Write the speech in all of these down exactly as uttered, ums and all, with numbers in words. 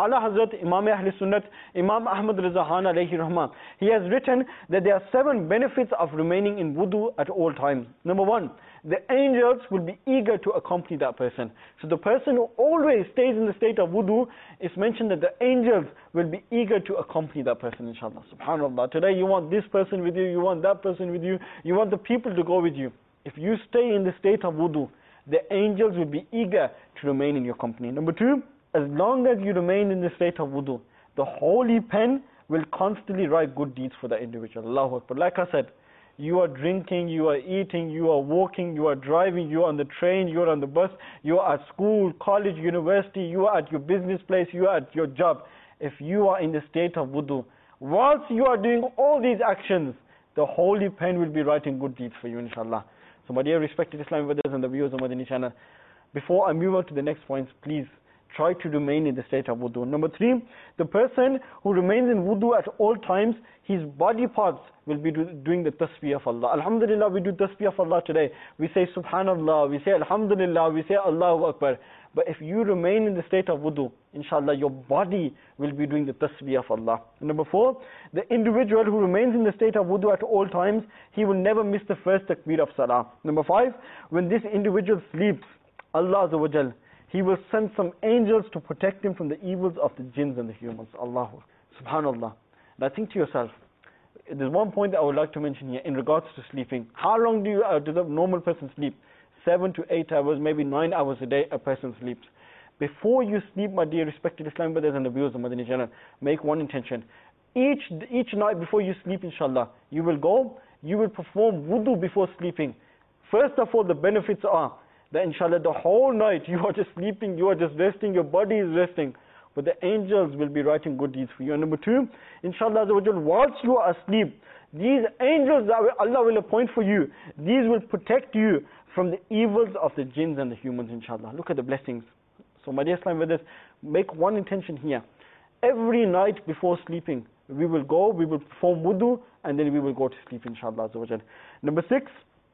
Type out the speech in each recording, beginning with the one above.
Ala Hazrat Imam Ahl Sunnat, Imam Ahmad Riza Khan alayhi rahman, he has written that there are seven benefits of remaining in wudu at all times. Number one, the angels will be eager to accompany that person. So the person who always stays in the state of wudu, it's mentioned that the angels will be eager to accompany that person, inshallah. Subhanallah. Today you want this person with you, you want that person with you, you want the people to go with you. If you stay in the state of wudu, the angels will be eager to remain in your company. Number two, as long as you remain in the state of wudu, the holy pen will constantly write good deeds for the individual. Allahu Akbar. Like I said, you are drinking, you are eating, you are walking, you are driving, you are on the train, you are on the bus, you are at school, college, university, you are at your business place, you are at your job. If you are in the state of wudu, whilst you are doing all these actions, the holy pen will be writing good deeds for you, inshallah. So my dear respected Islamic brothers and the viewers of Madani channel, before I move on to the next points, please try to remain in the state of wudu. Number three, the person who remains in wudu at all times, his body parts will be do, doing the tasbih of Allah. Alhamdulillah, we do tasbih of Allah today. We say Subhanallah, we say Alhamdulillah, we say Allahu Akbar. But if you remain in the state of wudu, inshallah, your body will be doing the tasbih of Allah. Number four, the individual who remains in the state of wudu at all times, he will never miss the first takbir of salah. Number five, when this individual sleeps, Allah Azza wa Jal, He will send some angels to protect him from the evils of the jinns and the humans. Allahu Subhanallah. Now think to yourself, there's one point that I would like to mention here in regards to sleeping. How long do you, uh, does a normal person sleep? Seven to eight hours, maybe nine hours a day a person sleeps. Before you sleep, my dear respected Islamic brothers and the viewers of Madani channel, make one intention. Each, each night before you sleep, inshallah, you will go, you will perform wudu before sleeping. First of all, the benefits are that inshallah the whole night you are just sleeping, you are just resting, your body is resting, but the angels will be writing good deeds for you. And number two, inshallah, whilst you are asleep, these angels that Allah will appoint for you, these will protect you from the evils of the jinns and the humans, inshallah. Look at the blessings. So my dear Islam brothers, make one intention here. Every night before sleeping, we will go, we will perform wudu, and then we will go to sleep, inshallah. Number six,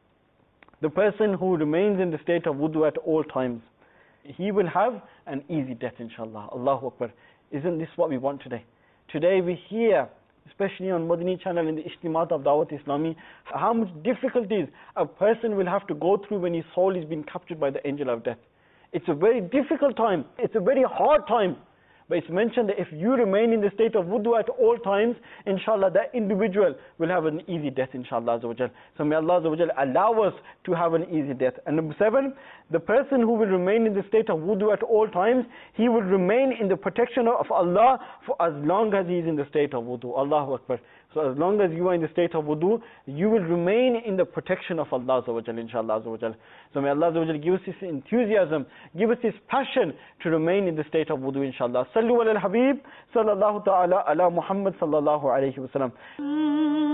the person who remains in the state of wudu at all times, he will have an easy death, inshallah. Allahu Akbar. Isn't this what we want today? Today we hear, especially on Madani channel in the Ijtimaat of Dawat Islami, how much difficulties a person will have to go through when his soul is being captured by the angel of death. It's a very difficult time. It's a very hard time. But it's mentioned that if you remain in the state of wudu at all times, inshallah, that individual will have an easy death, inshallah. So may Allah allow us to have an easy death. And number seven, the person who will remain in the state of wudu at all times, he will remain in the protection of Allah for as long as he is in the state of wudu. Allahu Akbar. So as long as you are in the state of wudu, you will remain in the protection of Allah, inshallah. So may Allah give us this enthusiasm, give us this passion to remain in the state of wudu, inshallah. Sallu ala al-Habib, sallallahu ta'ala ala Muhammad sallallahu alayhi wa sallam.